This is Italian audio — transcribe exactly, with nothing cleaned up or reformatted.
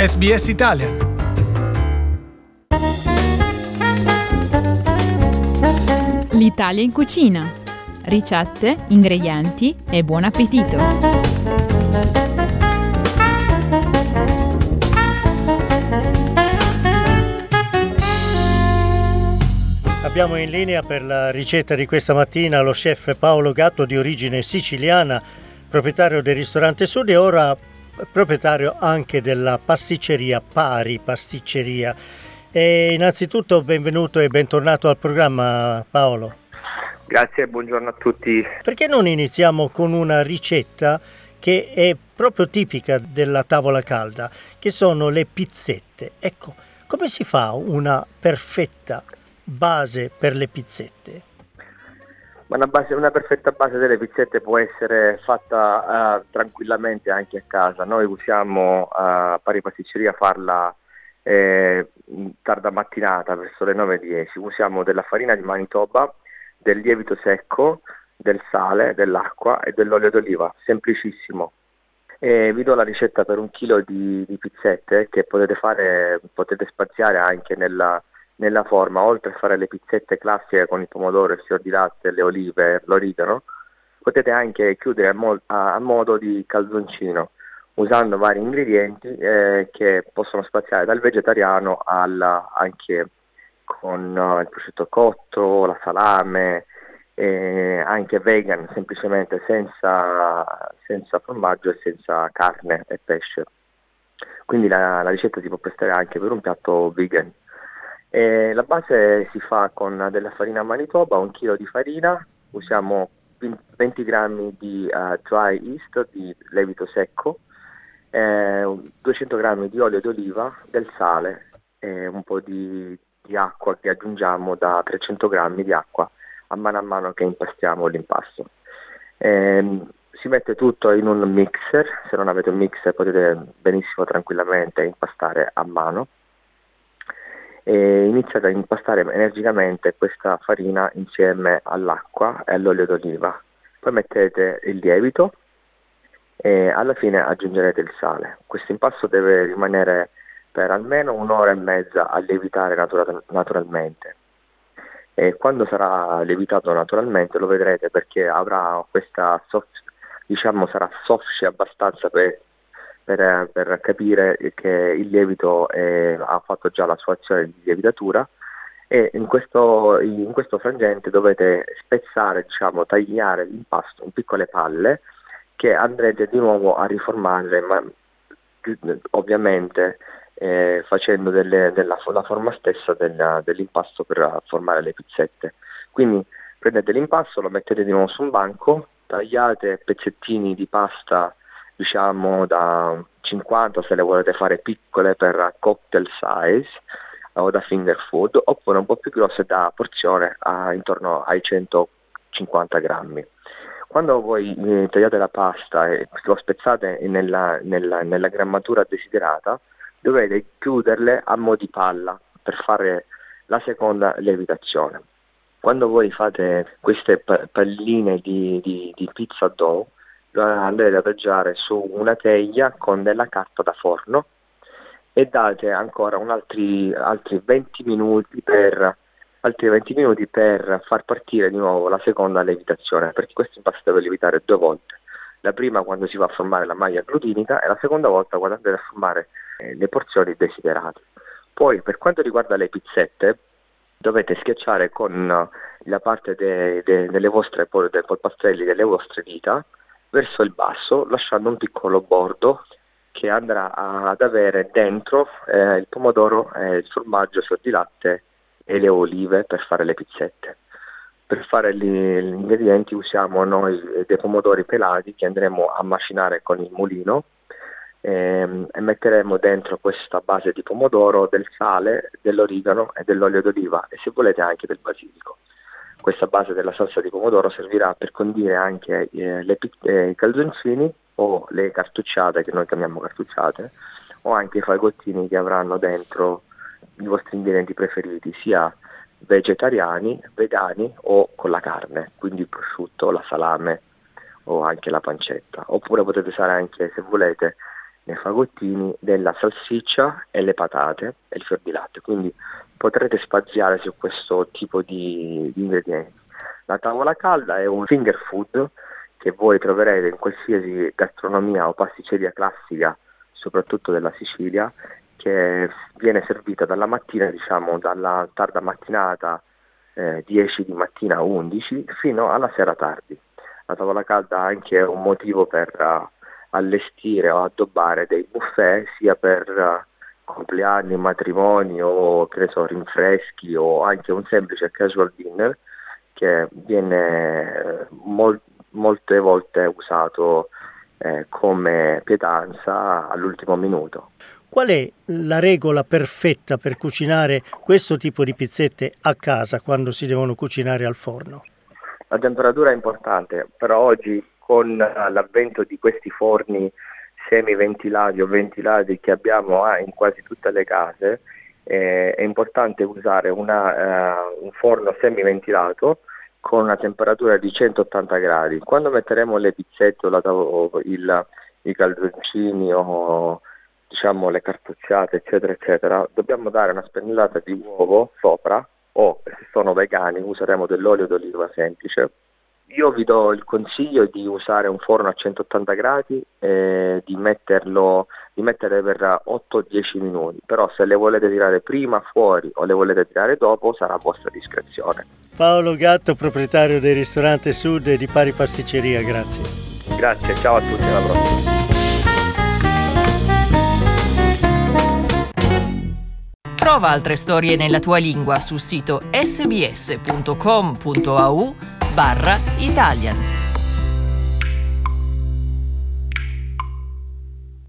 S B S Italian. L'Italia in cucina. Ricette, ingredienti e buon appetito. Abbiamo in linea per la ricetta di questa mattina lo chef Paolo Gatto, di origine siciliana, proprietario del ristorante Sud e ora proprietario anche della pasticceria Pari Pasticceria. E innanzitutto benvenuto e bentornato al programma, Paolo. Grazie e buongiorno a tutti. Perché non iniziamo con una ricetta che è proprio tipica della tavola calda, che sono le pizzette? Ecco, come si fa una perfetta base per le pizzette? Ma una, base, una perfetta base delle pizzette può essere fatta uh, tranquillamente anche a casa. Noi usiamo a uh, Pari Pasticceria farla eh, tarda mattinata, verso le nove dieci. Usiamo della farina di Manitoba, del lievito secco, del sale, dell'acqua e dell'olio d'oliva, semplicissimo. E vi do la ricetta per un chilo di, di pizzette che potete fare, potete spaziare anche nella nella forma. Oltre a fare le pizzette classiche con il pomodoro, il fior di latte, le olive, l'origano, potete anche chiudere a, mo- a-, a modo di calzoncino, usando vari ingredienti eh, che possono spaziare dal vegetariano alla, anche con uh, il prosciutto cotto, la salame, eh, anche vegan, semplicemente senza, senza formaggio e senza carne e pesce. Quindi la, la ricetta si può prestare anche per un piatto vegan. E la base si fa con della farina Manitoba, un chilo di farina, usiamo venti grammi di uh, dry yeast, di lievito secco, eh, duecento grammi di olio d'oliva, del sale e un po' di, di acqua che aggiungiamo da trecento grammi di acqua a mano a mano che impastiamo l'impasto. Eh, si mette tutto in un mixer, se non avete un mixer potete benissimo tranquillamente impastare a mano. E iniziate a impastare energicamente questa farina insieme all'acqua e all'olio d'oliva. Poi mettete il lievito e alla fine aggiungerete il sale. Questo impasto deve rimanere per almeno un'ora e mezza a lievitare natura- naturalmente. E quando sarà lievitato naturalmente lo vedrete, perché avrà questa soft, diciamo sarà soffice abbastanza per Per, per capire che il lievito è, ha fatto già la sua azione di lievitatura, e in questo, in questo frangente dovete spezzare, diciamo, tagliare l'impasto in piccole palle che andrete di nuovo a riformare, ma ovviamente eh, facendo delle, della la forma stessa della, dell'impasto per formare le pizzette. Quindi prendete l'impasto, lo mettete di nuovo su un banco, tagliate pezzettini di pasta, diciamo da cinquanta, se le volete fare piccole per cocktail size o da finger food, oppure un po' più grosse da porzione a, intorno ai centocinquanta grammi. Quando voi eh, tagliate la pasta e lo spezzate nella, nella, nella grammatura desiderata, dovete chiuderle a mo' di palla per fare la seconda lievitazione. Quando voi fate queste palline di, di, di pizza dough, andrete ad adagiare su una teglia con della carta da forno e date ancora un altri, altri venti minuti per altri venti minuti per far partire di nuovo la seconda lievitazione, perché questo impasto deve lievitare due volte. La prima quando si va a formare la maglia glutinica e la seconda volta quando andrete a formare eh, le porzioni desiderate. Poi per quanto riguarda le pizzette, dovete schiacciare con la parte de, de, delle vostre dei polpastrelli delle vostre dita verso il basso, lasciando un piccolo bordo che andrà ad avere dentro eh, il pomodoro, eh, il formaggio, il fior di latte e le olive per fare le pizzette. Per fare gli, gli ingredienti usiamo noi dei pomodori pelati che andremo a macinare con il mulino ehm, e metteremo dentro questa base di pomodoro del sale, dell'origano e dell'olio d'oliva, e se volete anche del basilico. Questa base della salsa di pomodoro servirà per condire anche eh, le, eh, i calzoncini o le cartucciate, che noi chiamiamo cartucciate, o anche i fagottini che avranno dentro i vostri ingredienti preferiti, sia vegetariani, vegani o con la carne, quindi il prosciutto, la salame o anche la pancetta. Oppure potete usare anche, se volete, nei fagottini della salsiccia e le patate e il fior di latte, quindi potrete spaziare su questo tipo di, di ingredienti. La tavola calda è un finger food che voi troverete in qualsiasi gastronomia o pasticceria classica, soprattutto della Sicilia, che viene servita dalla mattina, diciamo dalla tarda mattinata, eh, dieci di mattina a undici, fino alla sera tardi. La tavola calda ha anche un motivo per uh, allestire o addobbare dei buffet, sia per uh, compleanni, matrimoni o che ne so, rinfreschi, o anche un semplice casual dinner che viene mol- molte volte usato eh, come pietanza all'ultimo minuto. Qual è la regola perfetta per cucinare questo tipo di pizzette a casa quando si devono cucinare al forno? La temperatura è importante, però oggi con l'avvento di questi forni semi-ventilati o ventilati che abbiamo ah, in quasi tutte le case, eh, è importante usare una, uh, un forno semiventilato con una temperatura di centottanta gradi. Quando metteremo le pizzette o, la, o il, i calzoncini o diciamo le cartocciate eccetera eccetera, dobbiamo dare una spennellata di uovo sopra, o se sono vegani useremo dell'olio d'oliva semplice. Io vi do il consiglio di usare un forno a centottanta gradi e di metterlo di mettere per otto dieci minuti, però se le volete tirare prima fuori o le volete tirare dopo sarà a vostra discrezione. Paolo Gatto, proprietario del ristorante Sud e di Pari Pasticceria, grazie. Grazie, ciao a tutti, alla prossima. Trova altre storie nella tua lingua sul sito sbs punto com punto a u barra Italian.